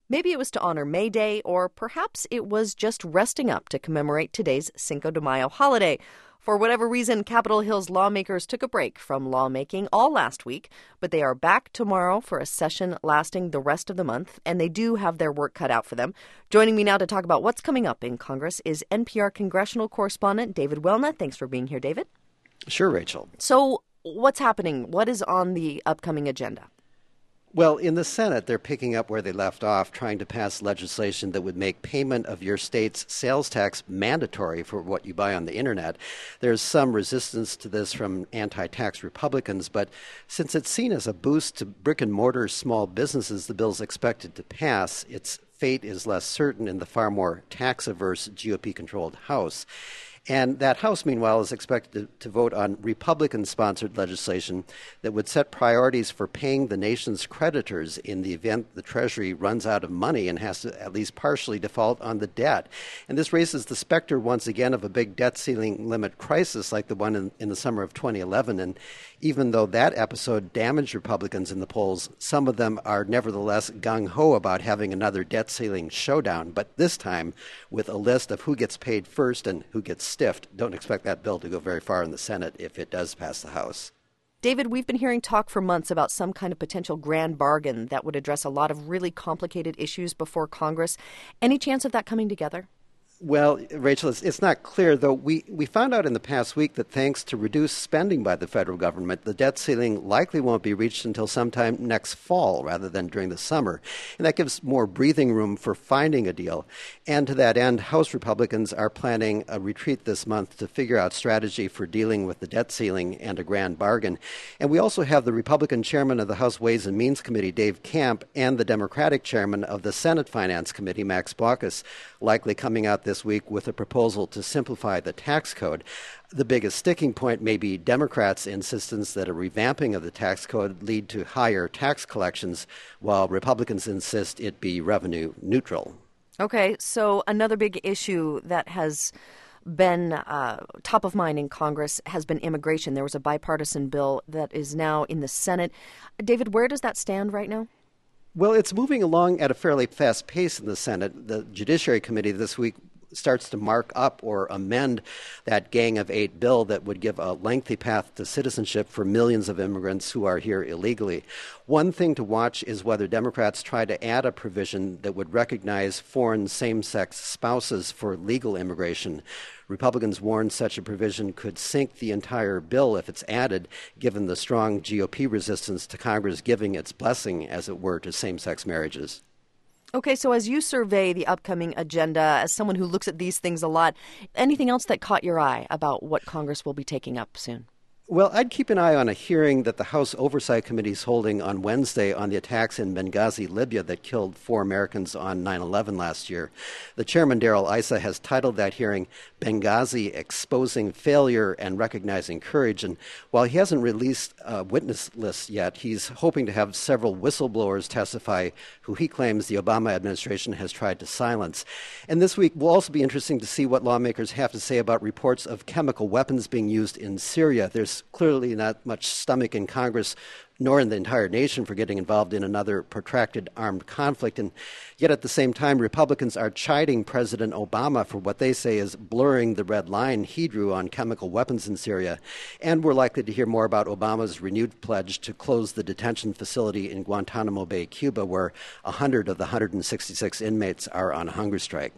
Maybe it was to honor May Day, or perhaps it was just resting up to commemorate today's Cinco de Mayo holiday. For whatever reason, Capitol Hill's lawmakers took a break from lawmaking all last week, but they are back tomorrow for a session lasting the rest of the month, and they do have their work cut out for them. Joining me now to talk about what's coming up in Congress is NPR congressional correspondent David Welna. Thanks for being here, David. Sure, Rachel. So what's happening? What is on the upcoming agenda? Well, in the Senate, they're picking up where they left off, trying to pass legislation that would make payment of your state's sales tax mandatory for what you buy on the internet. There's some resistance to this from anti-tax Republicans, but since it's seen as a boost to brick-and-mortar small businesses the bill's expected to pass, its fate is less certain in the far more tax-averse GOP-controlled House. And that House, meanwhile, is expected to vote on Republican-sponsored legislation that would set priorities for paying the nation's creditors in the event the Treasury runs out of money and has to at least partially default on the debt. And this raises the specter once again of a big debt ceiling limit crisis like the one in the summer of 2011. And even though that episode damaged Republicans in the polls, some of them are nevertheless gung-ho about having another debt ceiling showdown, but this time with a list of who gets paid first and who gets stiffed. Don't expect that bill to go very far in the Senate if it does pass the House. David, we've been hearing talk for months about some kind of potential grand bargain that would address a lot of really complicated issues before Congress. Any chance of that coming together? Well, Rachel, it's not clear, though. We found out in the past week that thanks to reduced spending by the federal government, the debt ceiling likely won't be reached until sometime next fall rather than during the summer. And that gives more breathing room for finding a deal. And to that end, House Republicans are planning a retreat this month to figure out strategy for dealing with the debt ceiling and a grand bargain. And we also have the Republican chairman of the House Ways and Means Committee, Dave Camp, and the Democratic chairman of the Senate Finance Committee, Max Baucus, likely coming out this week with a proposal to simplify the tax code. The biggest sticking point may be Democrats' insistence that a revamping of the tax code lead to higher tax collections, while Republicans insist it be revenue neutral. Okay, so another big issue that has been top of mind in Congress has been immigration. There was a bipartisan bill that is now in the Senate. David, where does that stand right now? Well, it's moving along at a fairly fast pace in the Senate. The Judiciary Committee this week starts to mark up or amend that Gang of Eight bill that would give a lengthy path to citizenship for millions of immigrants who are here illegally. One thing to watch is whether Democrats try to add a provision that would recognize foreign same-sex spouses for legal immigration. Republicans warn such a provision could sink the entire bill if it's added, given the strong GOP resistance to Congress giving its blessing, as it were, to same-sex marriages. Okay, so as you survey the upcoming agenda, as someone who looks at these things a lot, anything else that caught your eye about what Congress will be taking up soon? Well, I'd keep an eye on a hearing that the House Oversight Committee is holding on Wednesday on the attacks in Benghazi, Libya, that killed 4 Americans on 9/11 last year. The chairman, Darrell Issa, has titled that hearing Benghazi: Exposing Failure and Recognizing Courage. And while he hasn't released a witness list yet, he's hoping to have several whistleblowers testify who he claims the Obama administration has tried to silence. And this week will also be interesting to see what lawmakers have to say about reports of chemical weapons being used in Syria. There's clearly not much stomach in Congress nor in the entire nation for getting involved in another protracted armed conflict. And yet at the same time, Republicans are chiding President Obama for what they say is blurring the red line he drew on chemical weapons in Syria. And we're likely to hear more about Obama's renewed pledge to close the detention facility in Guantanamo Bay, Cuba, where 100 of the 166 inmates are on hunger strike.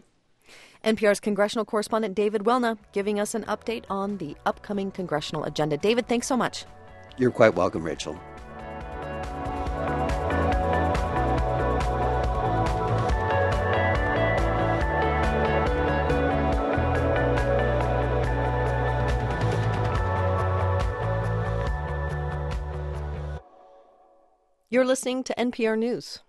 NPR's congressional correspondent David Welna giving us an update on the upcoming congressional agenda. David, thanks so much. You're quite welcome, Rachel. You're listening to NPR News.